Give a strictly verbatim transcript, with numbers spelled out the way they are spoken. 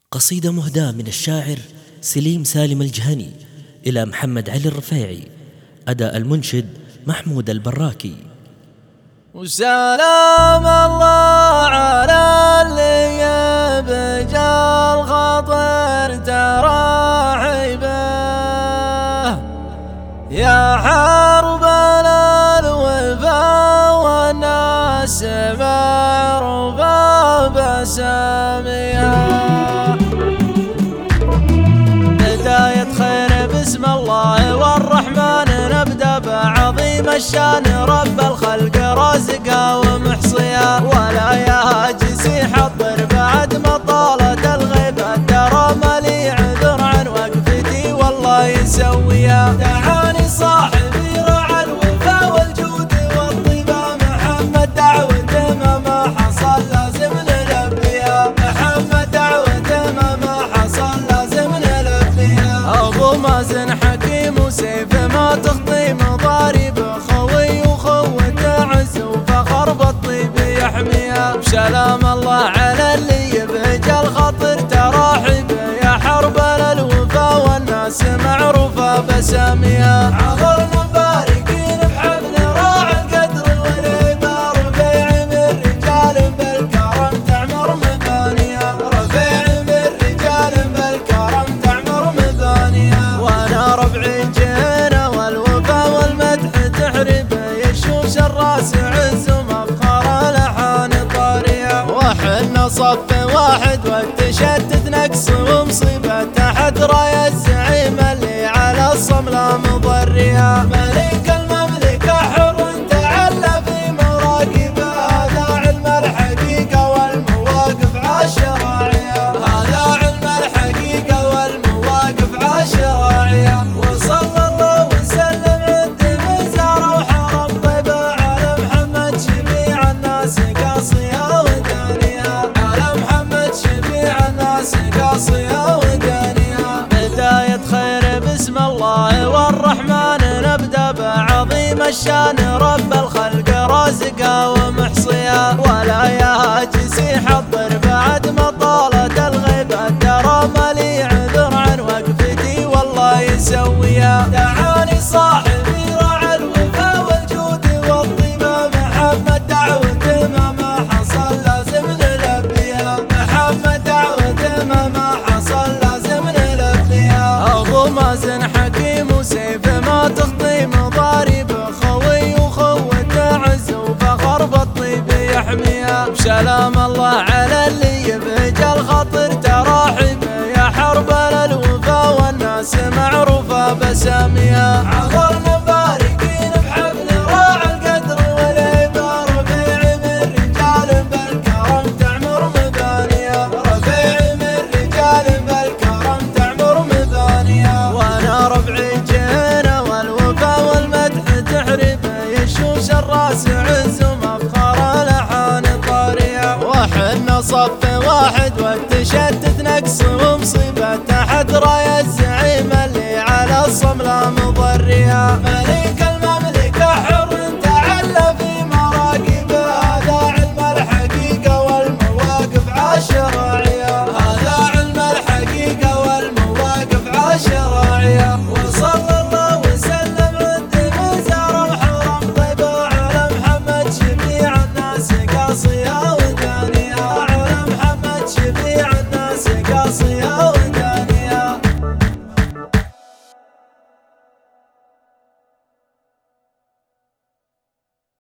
قصيدة مهداة من الشاعر سليم سالم الجهني إلى محمد علي الرفيعي. أداء المنشد محمود البراكي. وسلام الله على اللي يبجى الخطر تراحبه يا حرب الوفا والناس معروفة بسامية. بداية خير بسم الله والرحمن نبدأ بعظيم الشان رب الخلق رازقها ومحصيها ولا يهاجس يحضر بعد ما طالت الغيبة ترى ملي عذر عن وقفتي والله يسويها. دعاني صاحبي رعى الوفا والجود والطيبة محمد دعوته ما ما حصل لازم نلبيها. محمد دعوته ما ما حصل لازم نلبيها. أبو مازن حكيم وسيف ما تخطي مضارب خوي وخوته عز وفخر بالطيب يحميها. وسلام الله على اللي يبهج الخاطر تراحبه يا حرب الوفا والناس معروفة بساميها. عبرنا بارقين بحبل راعي القدر والهيبة رفيع من رجال بالكرم تعمر مبانيها. رفيع من رجال بالكرم تعمر مبانيها. وانا ربعي جينا والوفا والمدح تحربه يشوش الراس عز ومفخر لحان طاريها. وحنا صف واحد والتشتت نقص ومصيبه تحت رايه الزعيم اللي على الصمله مضريها. ملك المملكه حر تعلى في مراقبه هذا علم الحقيقه والمواقف عالشراعيه. هذا علم الحقيقه والمواقف عالشراعيه. وصلى الله وسلم عند مزار وحرم طيبه على محمد شفيع الناس قاصيه ودانيه. على محمد شفيع الناس قاصيه ودانيه. بدايه خير بسم الله والرحمن نبدأ بعظيم الشان رب الخلق رازقها ومحصيها ولا يهاجس يحضر بعد ما طالت الغيبة ترى ملي عذر عن وقفتي والله يسويها. دعاني صاحبي رعى الوفا والجود والطيبة محمد دعوته ما ما حصل لازم نلبيها. محمد دعوته ما ما حصل لازم نلبيها. أبو مازن حكيم وسيف ما تخطي مضارب خوي وخوته عز وفخر بالطيب يحميها. وسلام الله على اللي يبهج الخاطر تراحبه يا حرب الوفا والناس معروفة بساميها. عبرنا بارقين بحبل راعي القدر والهيبة رفيع من رجال بالكرم تعمر مبانيها. رفيع من رجال بالكرم تعمر مبانيها. وانا ربعي جينا والوفا والمدح تحربه يشوش الراس عز ومفخر لحان طاريها. وحنا صف واحد والتشتت نقص ومصيبه تحت رايه الزعيم اللي على الصمله مضريها. ملك المملكه حر تعلى في مراقبه هذا علم الحقيقه والمواقف عالشراعيه. هذا علم الحقيقه والمواقف عالشراعيه. وصلى الله وسلم عند مزار وحرم طيبه على محمد شفيع الناس قاصيه ودانيه. على محمد شفيع الناس قاصيه